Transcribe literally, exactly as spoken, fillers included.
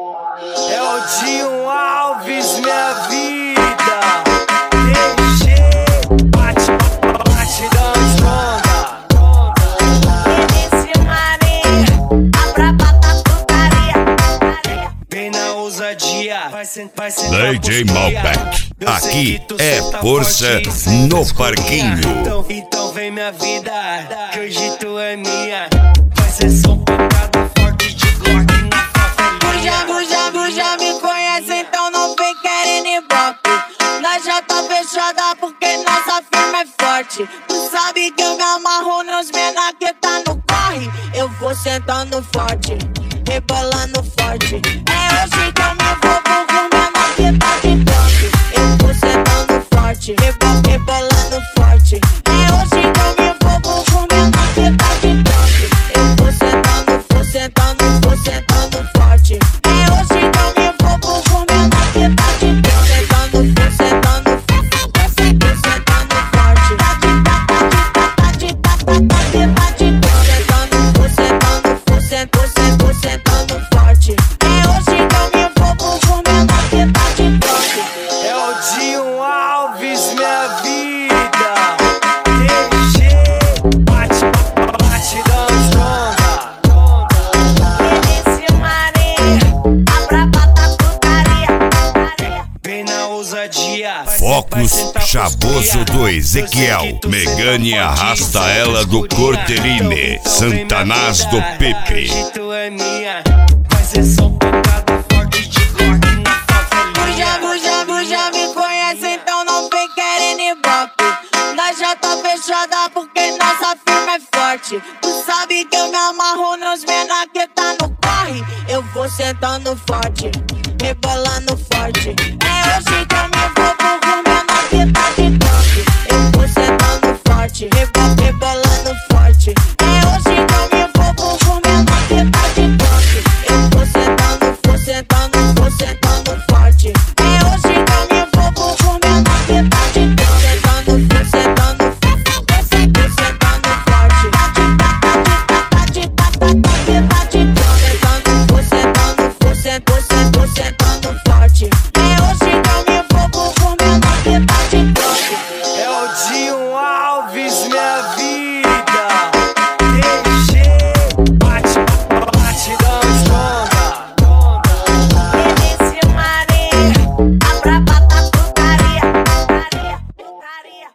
É o Dinho Alves, minha vida. D G, bate, bate da onda. Esse marinho, a braba da putaria. Vem na ousadia, vai sentar, vai sentar. D J Malbec, aqui é força no parquinho. Então, então vem minha vida, que hoje tu é minha. Vai ser só um pecado forte de Glock na favelinha. Buja, buja, buja, me conhece, então não vem querendo ibope. Nós já tá fechada porque nossa firma é forte. Tu sabe que eu me amarro nos menor que tá no corre. Eu vou sentando forte, rebolando forte. É hoje que eu me envolvo com o menor que tá de toque. Eu vou sentando forte, rebol, rebolando forte. É hoje que eu me envolvo com o menor que tá de toque. Eu vou sentando, vou sentando, vou sentando forte. É hoje que eu me envolvo com o menor que tá de toque. Sentando, vou sentando, vou sentando forte. Tá de tá, tá de tá, tá de tá, tá de tá de tá. Sentando, vou sentando, vou sentando, vou sentando forte. É hoje que eu me envolvo com o menor que tá de toque. É o Dinho Alves, minha vida. D G, bate, bate da onda. Esse marinho, a braba da putaria. Vem na ousadia. Focus Chavoso do Ezequiel. Megane arrasta ela do Corteline. Santanás do Pepe. Hoje tu é minha. Vai ser só um pecado forte de Glock na favelinha. Buja, buja, buja, me conhece, então não vem querendo ibope. Nós já tá fechada porque nossa firma é forte. Tu sabe que eu me amarro nos menor que tá no corre. Eu vou sentando forte, rebolando forte. É hoje que eu me envolvo com o menor que tá de toque. Eu vou sentando forte, rebol, rebolando forte. É hoje que eu me envolvo com o menor que tá de toque. Eu vou sentando, vou sentando, vou sentando forte. É hoje que eu me envolvo com o menor que tá de toque. Sentando, vou sentando, vou sentando forte. Tá de tá, tá de tá, tá de tá, tá de tá de toque. Sentando, vou sentando, vou sentando, vou sentando forte. É hoje que eu me envolvo com o menor que tá de toque. É o Dinho Alves, minha vida.